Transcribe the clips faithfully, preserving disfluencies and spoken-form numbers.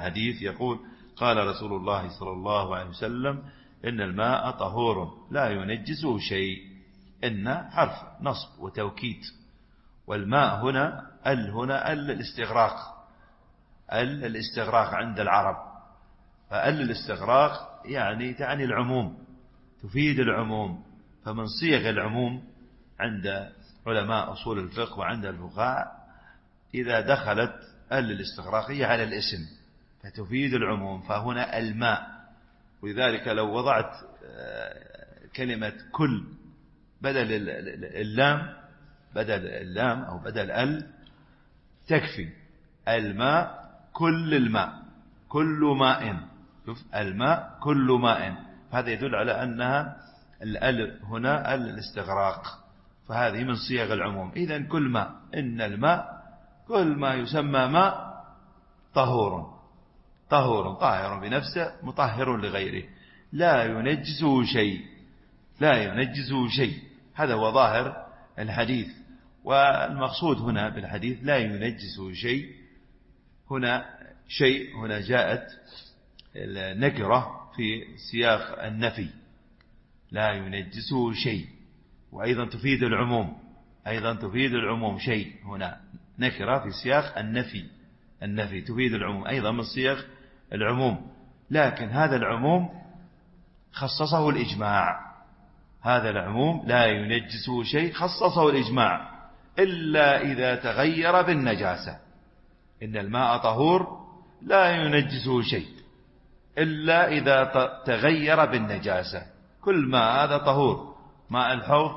الحديث يقول قال رسول الله صلى الله عليه وسلم إن الماء طهور لا ينجسه شيء. إن حرف نصب وتوكيد، والماء هنا ال هنا ال الاستغراق، ال الاستغراق عند العرب، فال الاستغراق يعني تعني العموم، تفيد العموم. فمن صيغ العموم عند علماء أصول الفقه وعند الفقهاء إذا دخلت ال الاستغراقية على الاسم فتفيد العموم، فهنا الماء. ولذلك لو وضعت كلمة كل بدل اللام، بدل اللام أو بدل ال تكفي. الماء كل الماء، كل ماء، شوف الماء كل ماء، هذا يدل على أنها الأل هنا ال الاستغراق، فهذه من صيغ العموم. إذن كل ماء، إن الماء كل ما يسمى ماء طهور، طهور طاهر بنفسه مطهر لغيره، لا ينجسه شيء، لا ينجسه شيء. هذا هو ظاهر الحديث. والمقصود هنا بالحديث لا ينجسه شيء، هنا شيء هنا جاءت النكرة في سياق النفي، لا ينجسه شيء، وأيضا تفيد العموم، أيضا تفيد العموم. شيء هنا نكرة في سياق النفي، النفي تفيد العموم أيضا من صيغ العموم. لكن هذا العموم خصصه الإجماع، هذا العموم لا ينجسه شيء خصصه الإجماع إلا إذا تغير بالنجاسة. إن الماء طهور لا ينجسه شيء إلا إذا تغير بالنجاسة. كل ماء هذا طهور، ماء الحوض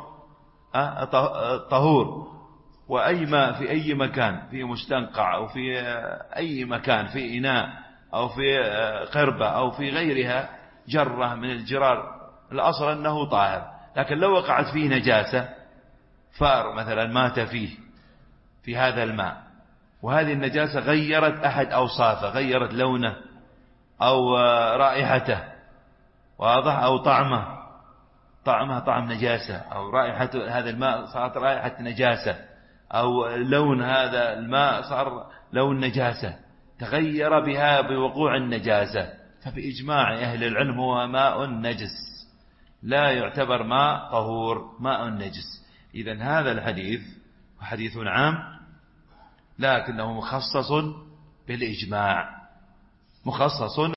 طهور، وأي ماء في أي مكان، في مستنقع أو في أي مكان، في إناء أو في قربة أو في غيرها جرة من الجرار، الأصل أنه طاهر. لكن لو وقعت فيه نجاسة، فار مثلا مات فيه في هذا الماء، وهذه النجاسة غيرت أحد أوصافه، غيرت لونه أو رائحته، واضح، أو طعمه، طعمه طعم نجاسة، أو رائحة هذا الماء صارت رائحة نجاسة، أو لون هذا الماء صار لون نجاسة، تغير بها بوقوع النجاسة، فبإجماع أهل العلم هو ماء نجس، لا يعتبر ماء طهور، ماء نجس. إذن هذا الحديث حديث عام لكنه مخصص بالإجماع، مخصص